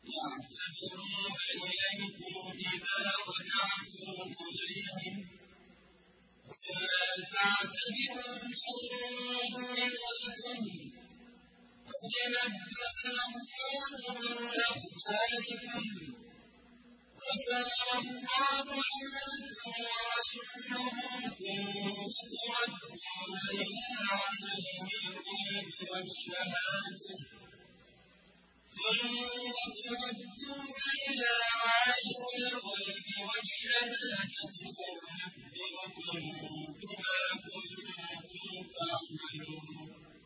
يعتذرون إليكم إذا رجعتم إليهم ولا تعتذروا الله لكم قد نبأنا الله من أقوالكم وسأل الله عنكم ورسوله ثم تردون إلى عالم الغيب والشهادة فينبئكم بما كنتم تعملون